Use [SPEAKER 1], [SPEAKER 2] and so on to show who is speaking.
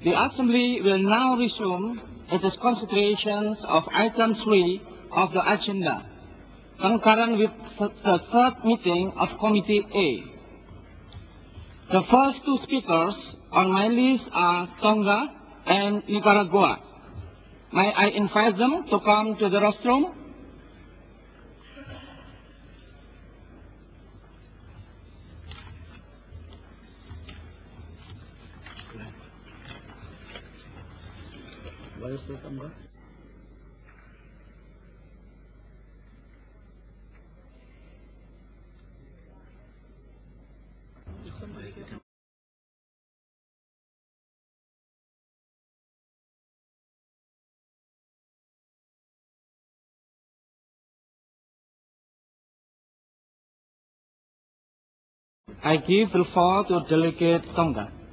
[SPEAKER 1] The Assembly will now resume its considerations of item 3 of the agenda, concurrent with the third meeting of Committee A. The first two speakers on my list are Tonga and Nicaragua. May I invite them to come to the rostrum? I give the floor to Delegate Tonga.